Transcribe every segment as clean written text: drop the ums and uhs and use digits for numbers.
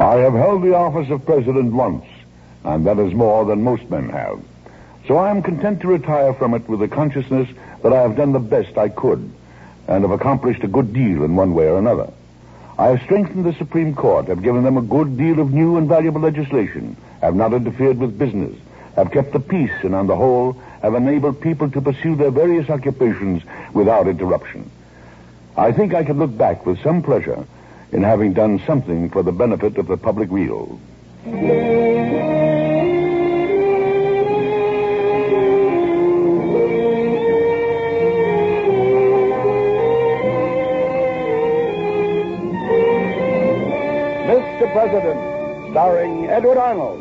I have held the office of president once, and that is more than most men have. So I am content to retire from it with the consciousness that I have done the best I could, and have accomplished a good deal in one way or another. I have strengthened the Supreme Court, have given them a good deal of new and valuable legislation, have not interfered with business, have kept the peace, and on the whole, have enabled people to pursue their various occupations without interruption. I think I can look back with some pleasure in having done something for the benefit of the public weal. Mr. President, starring Edward Arnold.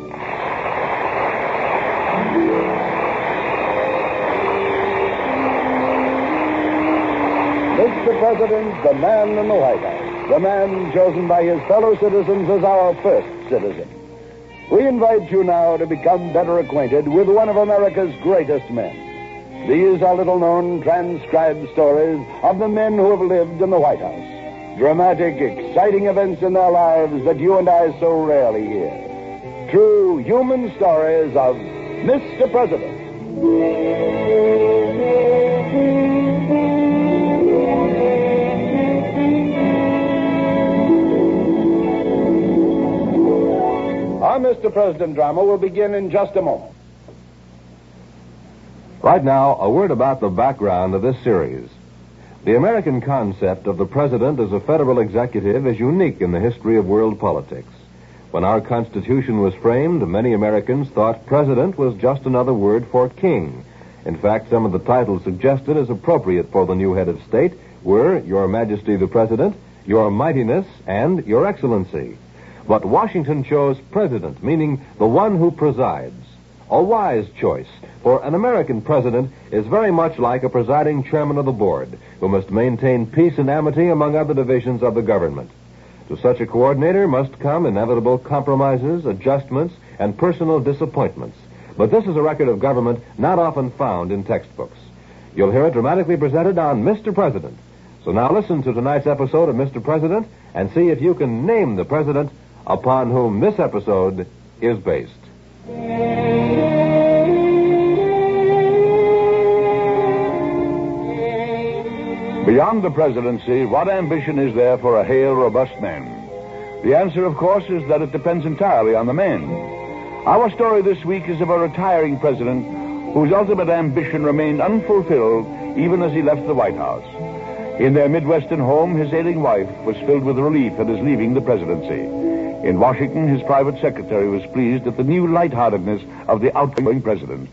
Mr. President, the man in the White House, the man chosen by his fellow citizens as our first citizen. We invite you now to become better acquainted with one of America's greatest men. These are little-known, transcribed stories of the men who have lived in the White House. Dramatic, exciting events in their lives that you and I so rarely hear. True human stories of Mr. President. Our Mr. President drama will begin in just a moment. Right now, a word about the background of this series. The American concept of the president as a federal executive is unique in the history of world politics. When our Constitution was framed, many Americans thought president was just another word for king. In fact, some of the titles suggested as appropriate for the new head of state were Your Majesty the President, Your Mightiness, and Your Excellency. But Washington chose president, meaning the one who presides. A wise choice, for an American president is very much like a presiding chairman of the board, who must maintain peace and amity among other divisions of the government. To such a coordinator must come inevitable compromises, adjustments, and personal disappointments. But this is a record of government not often found in textbooks. You'll hear it dramatically presented on Mr. President. So now listen to tonight's episode of Mr. President and see if you can name the president upon whom this episode is based. Beyond the presidency, what ambition is there for a hale, robust man? The answer, of course, is that it depends entirely on the man. Our story this week is of a retiring president whose ultimate ambition remained unfulfilled even as he left the White House. In their Midwestern home, his ailing wife was filled with relief at his leaving the presidency. In Washington, his private secretary was pleased at the new lightheartedness of the outgoing president.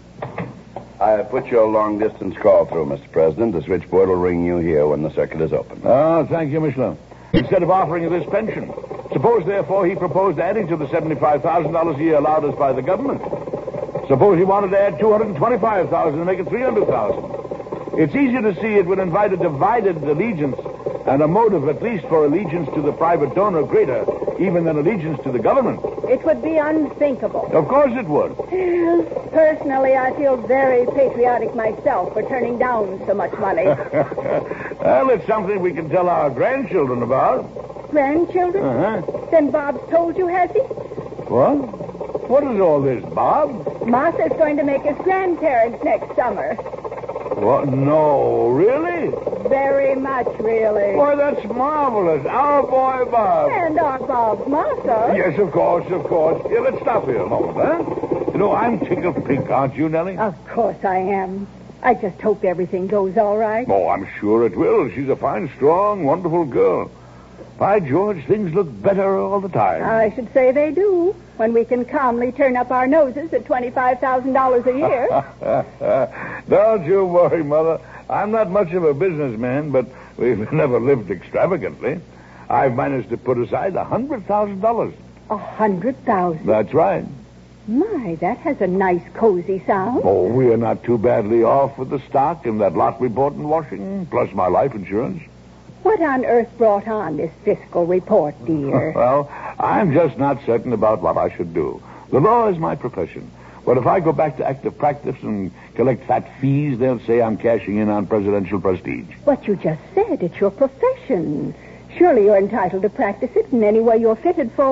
I put your long-distance call through, Mr. President. The switchboard will ring you here when the circuit is open. Thank you, Michelin. Instead of offering you this pension, suppose, therefore, he proposed adding to the $75,000 a year allowed us by the government. Suppose he wanted to add $225,000 and make it $300,000. It's easy to see it would invite a divided allegiance and a motive, at least for allegiance to the private donor, greater even than allegiance to the government. It would be unthinkable. Of course it would. Personally, I feel very patriotic myself for turning down so much money. Well, it's something we can tell our grandchildren about. Grandchildren? Uh-huh. Then Bob's told you, has he? What? What is all this, Bob? Martha's going to make us grandparents next summer. What? No, really? Very much, really. Why, that's marvelous. Our boy, Bob. And our Bob's Martha. Yes, of course, of course. Here, let's stop here a moment, huh? You know, I'm tickled pink, aren't you, Nellie? Of course I am. I just hope everything goes all right. Oh, I'm sure it will. She's a fine, strong, wonderful girl. By George, things look better all the time. I should say they do, when we can calmly turn up our noses at $25,000 a year. Don't you worry, Mother. I'm not much of a businessman, but we've never lived extravagantly. I've managed to put aside $100,000. $100,000? That's right. My, that has a nice, cozy sound. Oh, we are not too badly off with the stock and that lot report in Washington, plus my life insurance. What on earth brought on this fiscal report, dear? Well, I'm just not certain about what I should do. The law is my profession. But if I go back to active practice and collect fat fees, they'll say I'm cashing in on presidential prestige. But you just said it's your profession. Surely you're entitled to practice it in any way you're fitted for.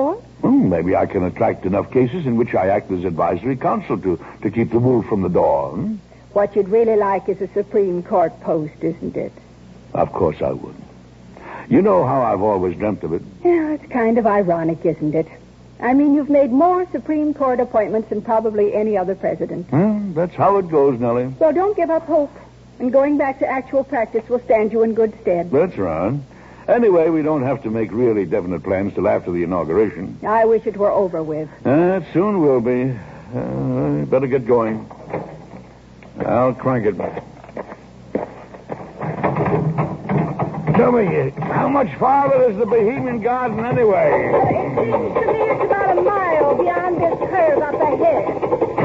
Maybe I can attract enough cases in which I act as advisory counsel to keep the wolf from the door. What you'd really like is a Supreme Court post, isn't it? Of course I would. You know how I've always dreamt of it. Yeah, it's kind of ironic, isn't it? I mean, you've made more Supreme Court appointments than probably any other president. That's how it goes, Nellie. Well, don't give up hope. And going back to actual practice will stand you in good stead. That's right. Anyway, we don't have to make really definite plans till after the inauguration. I wish it were over with. It soon will be. Better get going. I'll crank it. Tell me, how much farther is the Bohemian Garden anyway? It seems to me it's about a mile beyond this curve up ahead.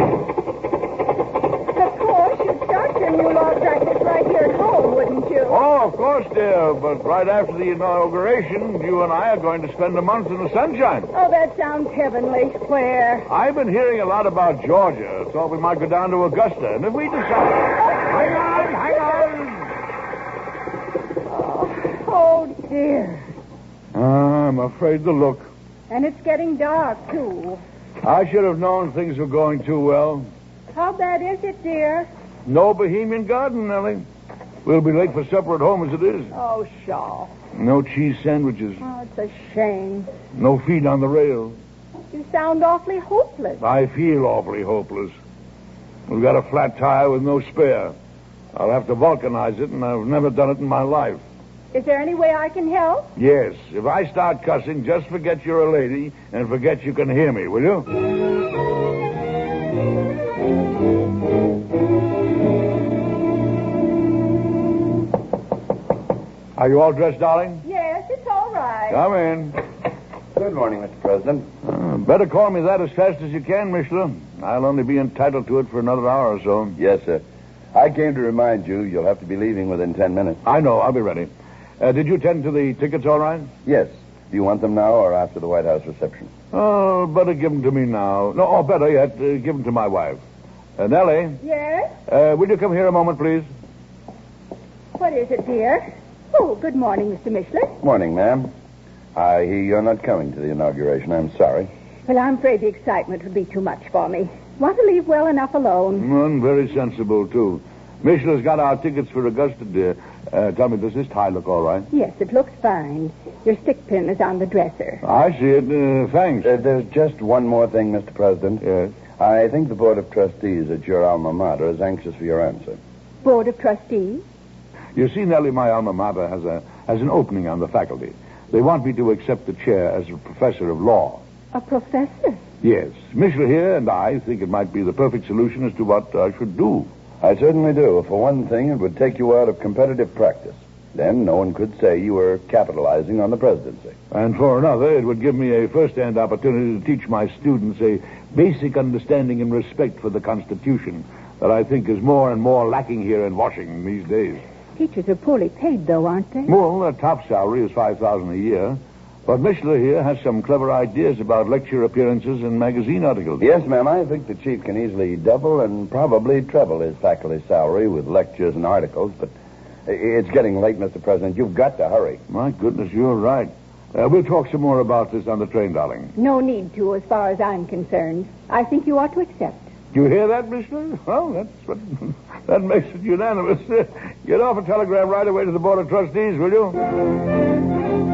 Of course, you'd start your new law practice right here at home, wouldn't you? Oh, of course, dear. But right after the inauguration, you and I are going to spend a month in the sunshine. Oh, that sounds heavenly. Where? I've been hearing a lot about Georgia. Thought we might go down to Augusta. And if we decide... Hang on! Oh, dear. I'm afraid to look. And it's getting dark, too. I should have known things were going too well. How bad is it, dear? No Bohemian Garden, Nellie. We'll be late for supper at home as it is. Oh, Shaw. No cheese sandwiches. Oh, it's a shame. No feet on the rail. You sound awfully hopeless. I feel awfully hopeless. We've got a flat tire with no spare. I'll have to vulcanize it, and I've never done it in my life. Is there any way I can help? Yes. If I start cussing, just forget you're a lady and forget you can hear me, will you? Are you all dressed, darling? Yes, it's all right. Come in. Good morning, Mr. President. Better call me that as fast as you can, mister. I'll only be entitled to it for another hour or so. Yes, sir. I came to remind you you'll have to be leaving within 10 minutes. I know. I'll be ready. Did you tend to the tickets all right? Yes. Do you want them now or after the White House reception? Oh, better give them to me now. No, or better yet, give them to my wife. Nellie? Yes? Will you come here a moment, please? What is it, dear? Oh, good morning, Mr. Mishler. Morning, ma'am. I hear you're not coming to the inauguration. I'm sorry. Well, I'm afraid the excitement would be too much for me. Want to leave well enough alone. Very sensible, too. Mishler's got our tickets for Augusta, dear. Tell me, does this tie look all right? Yes, it looks fine. Your stick pin is on the dresser. I see it. Thanks. There's just one more thing, Mr. President. Yes? I think the Board of Trustees at your alma mater is anxious for your answer. Board of Trustees? You see, Nellie, my alma mater has an opening on the faculty. They want me to accept the chair as a professor of law. A professor? Yes. Mishler here and I think it might be the perfect solution as to what I should do. I certainly do. For one thing, it would take you out of competitive practice. Then no one could say you were capitalizing on the presidency. And for another, it would give me a first-hand opportunity to teach my students a basic understanding and respect for the Constitution that I think is more and more lacking here in Washington these days. Teachers are poorly paid, though, aren't they? Well, their top salary is $5,000 a year. But Mishler here has some clever ideas about lecture appearances and magazine articles. Yes, ma'am. I think the chief can easily double and probably treble his faculty salary with lectures and articles. But it's getting late, Mr. President. You've got to hurry. My goodness, you're right. We'll talk some more about this on the train, darling. No need to, as far as I'm concerned. I think you ought to accept. Do you hear that, Mishler? Well, that makes it unanimous. Get off a telegram right away to the Board of Trustees, will you?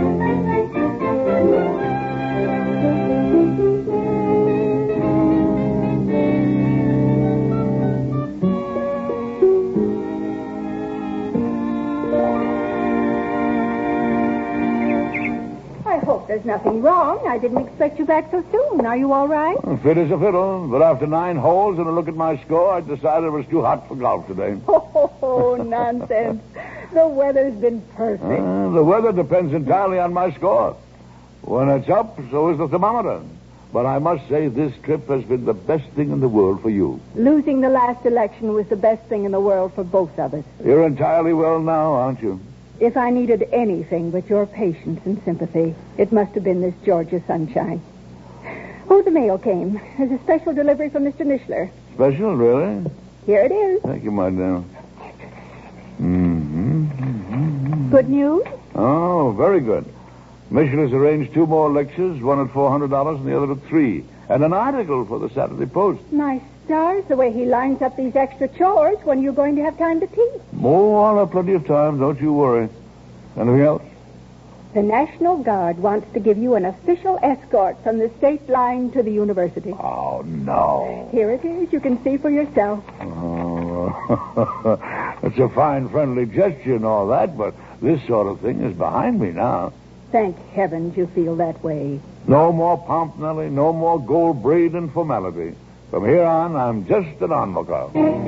There's nothing wrong. I didn't expect you back so soon. Are you all right? Fit as a fiddle. But after 9 holes and a look at my score, I decided it was too hot for golf today. Oh, nonsense. The weather's been perfect. The weather depends entirely on my score. When it's up, so is the thermometer. But I must say this trip has been the best thing in the world for you. Losing the last election was the best thing in the world for both of us. You're entirely well now, aren't you? If I needed anything but your patience and sympathy, it must have been this Georgia sunshine. Oh, the mail came. There's a special delivery from Mr. Mishler. Special, really? Here it is. Thank you, my dear. Good news? Oh, very good. Michel has arranged 2 more lectures, one at $400 and the other at $3. And an article for the Saturday Post. My stars, the way he lines up these extra chores. When are you going to have time to teach? Oh, I'll have plenty of time, don't you worry. Anything else? The National Guard wants to give you an official escort from the state line to the university. Oh, no. Here it is. You can see for yourself. Oh, it's a fine, friendly gesture and all that, but this sort of thing is behind me now. Thank heavens you feel that way. No more pomp, Nellie. No more gold braid and formality. From here on, I'm just an onlooker.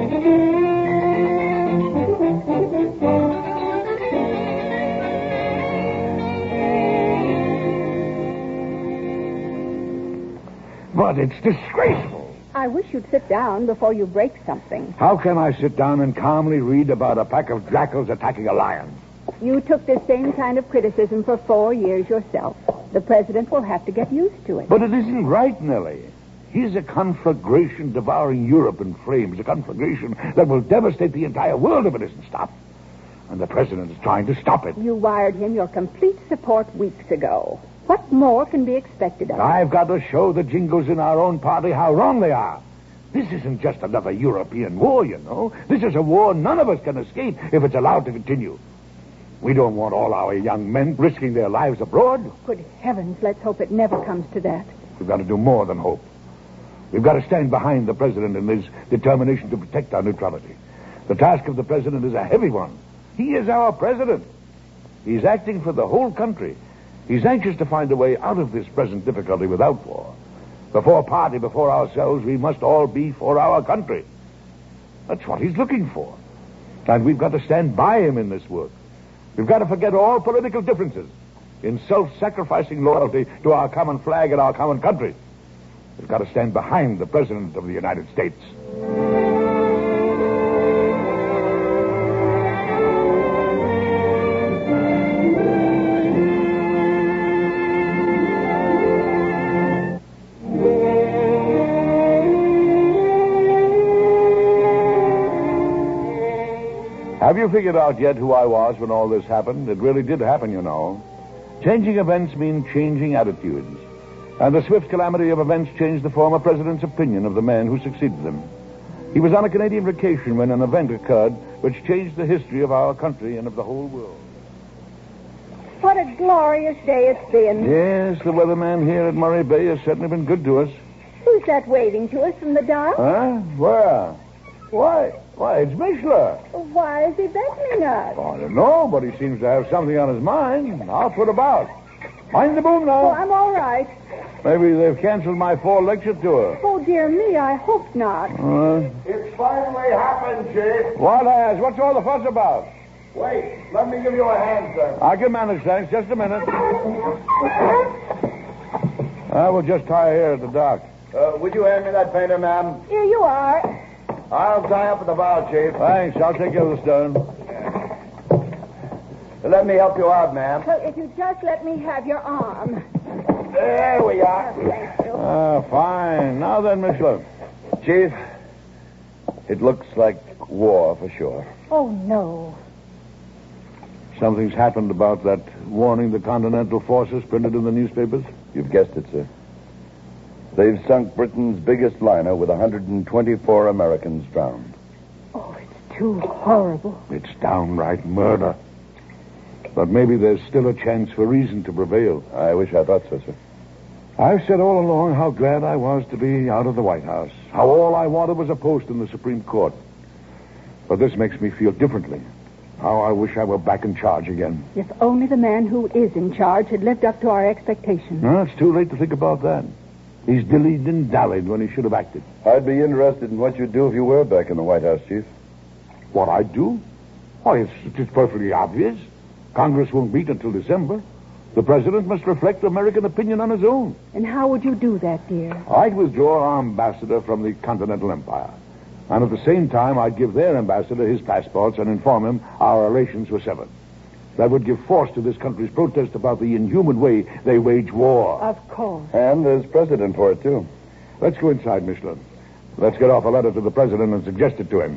But it's disgraceful. I wish you'd sit down before you break something. How can I sit down and calmly read about a pack of jackals attacking a lion? You took this same kind of criticism for 4 years yourself. The president will have to get used to it. But it isn't right, Nellie. Here's a conflagration devouring Europe in flames, a conflagration that will devastate the entire world if it isn't stopped. And the president is trying to stop it. You wired him your complete support weeks ago. What more can be expected of him? I've got to show the jingles in our own party how wrong they are. This isn't just another European war, you know. This is a war none of us can escape if it's allowed to continue. We don't want all our young men risking their lives abroad. Good heavens, let's hope it never comes to that. We've got to do more than hope. We've got to stand behind the president in his determination to protect our neutrality. The task of the president is a heavy one. He is our president. He's acting for the whole country. He's anxious to find a way out of this present difficulty without war. Before party, before ourselves, we must all be for our country. That's what he's looking for. And we've got to stand by him in this work. We've got to forget all political differences in self-sacrificing loyalty to our common flag and our common country. We've got to stand behind the President of the United States. Have you figured out yet who I was when all this happened? It really did happen, you know. Changing events mean changing attitudes. And the swift calamity of events changed the former president's opinion of the man who succeeded him. He was on a Canadian vacation when an event occurred which changed the history of our country and of the whole world. What a glorious day it's been. Yes, the weatherman here at Murray Bay has certainly been good to us. Who's that waving to us from the dock? Huh? Where? Why, it's Michler. Why is he beckoning us? I don't know, but he seems to have something on his mind. I'll put about. Mind the boom now. Oh, I'm all right. Maybe they've canceled my fall lecture tour. Oh, dear me, I hope not. It's finally happened, Chief. What has? What's all the fuss about? Wait, let me give you a hand, sir. I can manage, thanks. Just a minute. I will just tie here at the dock. Would you hand me that painter, ma'am? Here you are. I'll tie up at the bow, Chief. Thanks. I'll take care of the stern. Let me help you out, ma'am. Well, if you just let me have your arm. There we are. Thank you. Fine. Now then, Michler. Chief, it looks like war for sure. Oh, no. Something's happened about that warning the Continental Forces printed in the newspapers? You've guessed it, sir. They've sunk Britain's biggest liner with 124 Americans drowned. Oh, it's too horrible. It's downright murder. But maybe there's still a chance for reason to prevail. I wish I thought so, sir. I've said all along how glad I was to be out of the White House. How all I wanted was a post in the Supreme Court. But this makes me feel differently. How I wish I were back in charge again. If only the man who is in charge had lived up to our expectations. No, it's too late to think about that. He's dillied and dallied when he should have acted. I'd be interested in what you'd do if you were back in the White House, Chief. What I'd do? Why, it's perfectly obvious. Congress won't meet until December. The president must reflect American opinion on his own. And how would you do that, dear? I'd withdraw our ambassador from the Continental Empire. And at the same time, I'd give their ambassador his passports and inform him our relations were severed. That would give force to this country's protest about the inhuman way they wage war. Of course. And there's precedent for it, too. Let's go inside, Michelin. Let's get off a letter to the president and suggest it to him.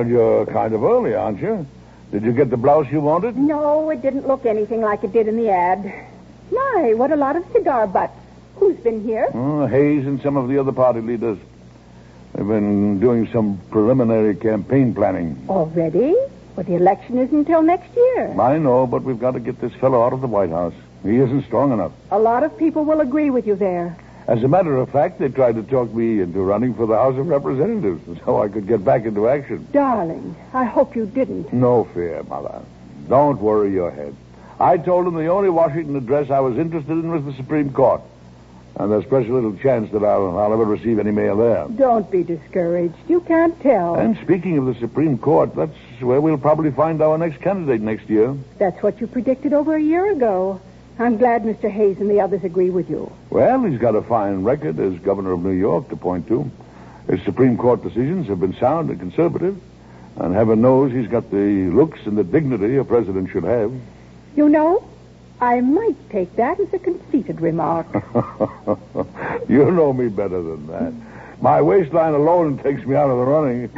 you're kind of early, aren't you? Did you get the blouse you wanted? No, it didn't look anything like it did in the ad. My, what a lot of cigar butts. Who's been here? Hayes and some of the other party leaders. They've been doing some preliminary campaign planning. Already? Well, the election isn't until next year. I know, but we've got to get this fellow out of the White House. He isn't strong enough. A lot of people will agree with you there. As a matter of fact, they tried to talk me into running for the House of Representatives so I could get back into action. Darling, I hope you didn't. No fear, Mother. Don't worry your head. I told them the only Washington address I was interested in was the Supreme Court. And there's precious little chance that I'll ever receive any mail there. Don't be discouraged. You can't tell. And speaking of the Supreme Court, that's where we'll probably find our next candidate next year. That's what you predicted over a year ago. I'm glad Mr. Hayes and the others agree with you. Well, he's got a fine record as governor of New York to point to. His Supreme Court decisions have been sound and conservative. And heaven knows he's got the looks and the dignity a president should have. You know, I might take that as a conceited remark. You know me better than that. My waistline alone takes me out of the running.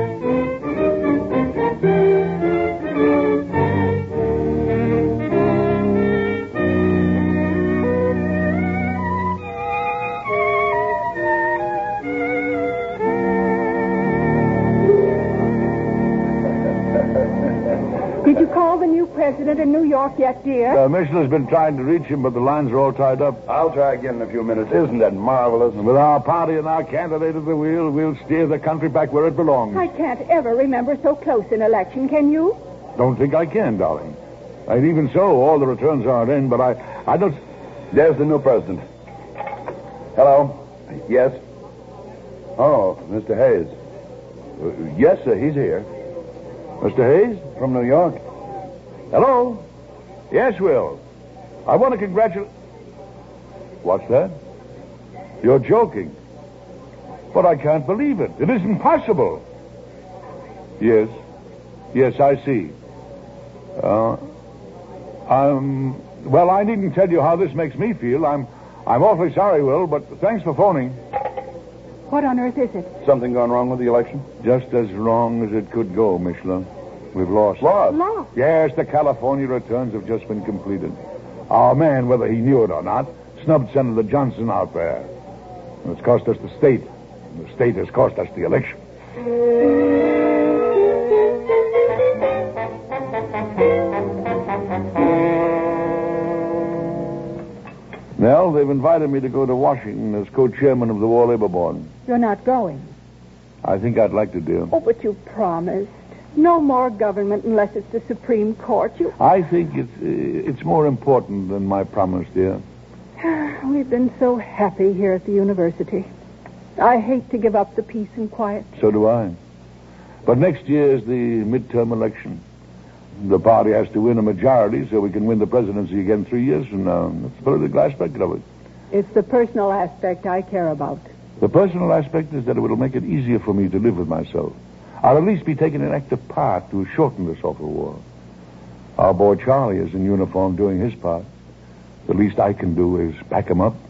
Did you call the new president in New York yet, dear? Michelin's been trying to reach him, but the lines are all tied up. I'll try again in a few minutes. Isn't that marvelous? With our party and our candidate at the wheel, we'll steer the country back where it belongs. I can't ever remember so close an election, can you? Don't think I can, darling. And even so, all the returns aren't in, but I don't... There's the new president. Hello? Yes? Oh, Mr. Hayes. Yes, sir, he's here. Mr. Hayes? From New York? Hello? Yes, Will. I want to congratulate... What's that? You're joking. But I can't believe it. It isn't possible. Yes. Yes, I see. Well, I needn't tell you how this makes me feel. I'm awfully sorry, Will, but thanks for phoning. What on earth is it? Something gone wrong with the election? Just as wrong as it could go, Michelin. We've lost. Lost? Yes, the California returns have just been completed. Our man, whether he knew it or not, snubbed Senator Johnson out there. And it's cost us the state. And the state has cost us the election. Well, they've invited me to go to Washington as co-chairman of the War Labor Board. You're not going. I think I'd like to, dear. Oh, but you promised. No more government unless it's the Supreme Court. I think it's more important than my promise, dear. We've been so happy here at the university. I hate to give up the peace and quiet. So do I. But next year is the midterm election. The party has to win a majority so we can win the presidency again 3 years from now. That's the political aspect of it. It's the personal aspect I care about. The personal aspect is that it will make it easier for me to live with myself. I'll at least be taking an active part to shorten this awful war. Our boy Charlie is in uniform doing his part. The least I can do is back him up.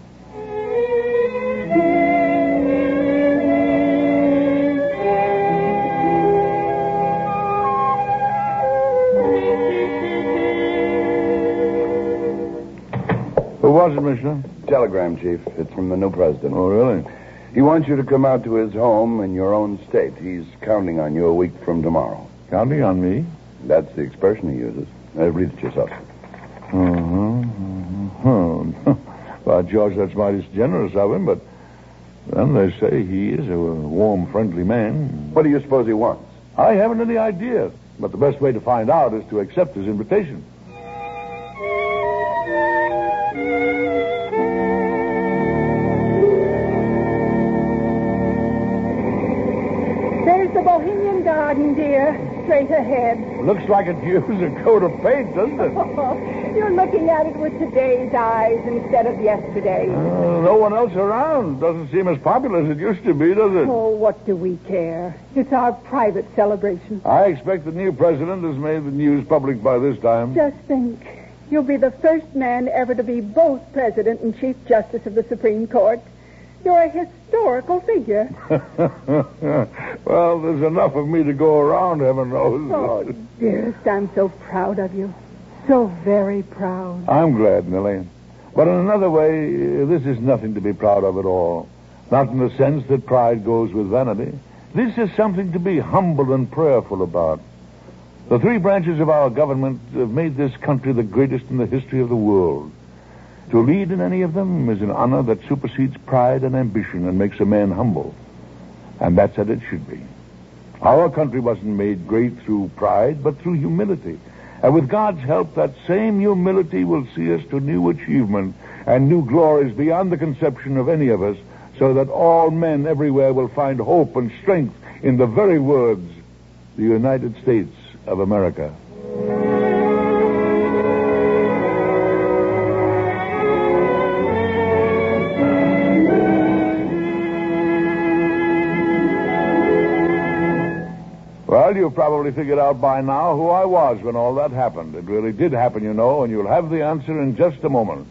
Who was it, Commissioner? Telegram, Chief. It's from the new president. Oh, really? He wants you to come out to his home in your own state. He's counting on you a week from tomorrow. Counting on me? That's the expression he uses. Read it yourself. By George, that's mighty generous of him, but then they say he is a warm, friendly man. What do you suppose he wants? I haven't any idea, but the best way to find out is to accept his invitation. There's the Bohemian Garden, dear. Straight ahead. Looks like it used a coat of paint, doesn't it? You're looking at it with today's eyes instead of yesterday's. No one else around. Doesn't seem as popular as it used to be, does it? Oh, what do we care? It's our private celebration. I expect the new president has made the news public by this time. Just think. You'll be the first man ever to be both president and chief justice of the Supreme Court. You're a historical figure. Well, there's enough of me to go around, heaven knows. Oh, dearest, I'm so proud of you. So very proud. I'm glad, Millie. But in another way, this is nothing to be proud of at all. Not in the sense that pride goes with vanity. This is something to be humble and prayerful about. The three branches of our government have made this country the greatest in the history of the world. To lead in any of them is an honor that supersedes pride and ambition and makes a man humble. And that's as it should be. Our country wasn't made great through pride, but through humility. And with God's help, that same humility will see us to new achievement and new glories beyond the conception of any of us, so that all men everywhere will find hope and strength in the very words, the United States of America. Well, you've probably figured out by now who I was when all that happened. It really did happen, you know, and you'll have the answer in just a moment.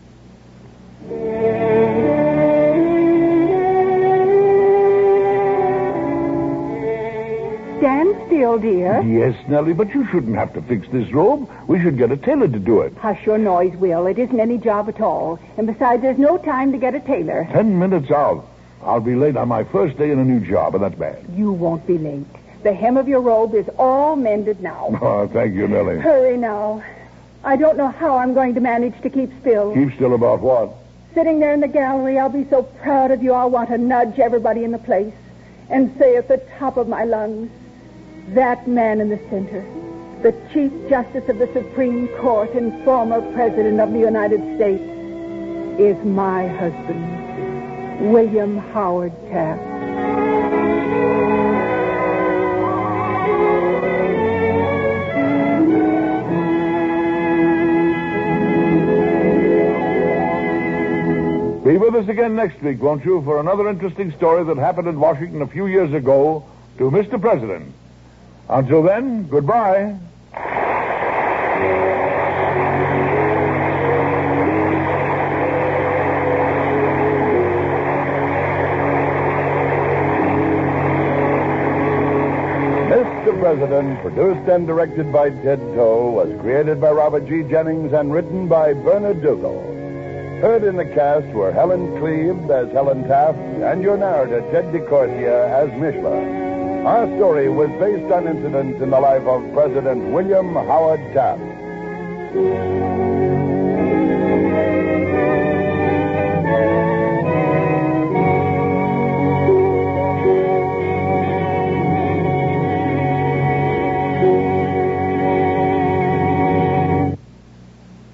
Stand still, dear. Yes, Nellie, but you shouldn't have to fix this robe. We should get a tailor to do it. Hush your noise, Will. It isn't any job at all. And besides, there's no time to get a tailor. 10 minutes out. I'll be late on my first day in a new job, and that's bad. You won't be late. The hem of your robe is all mended now. Oh, thank you, Nellie. Hurry now. I don't know how I'm going to manage to keep still. Keep still about what? Sitting there in the gallery, I'll be so proud of you, I'll want to nudge everybody in the place and say at the top of my lungs, that man in the center, the Chief Justice of the Supreme Court and former President of the United States, is my husband, William Howard Taft. Be with us again next week, won't you, for another interesting story that happened in Washington a few years ago to Mr. President. Until then, goodbye. Mr. President, produced and directed by Ted Toe, was created by Robert G. Jennings and written by Bernard Dugal. Heard in the cast were Helen Cleve as Helen Taft and your narrator, Ted DeCorsia, as Mishla. Our story was based on incidents in the life of President William Howard Taft.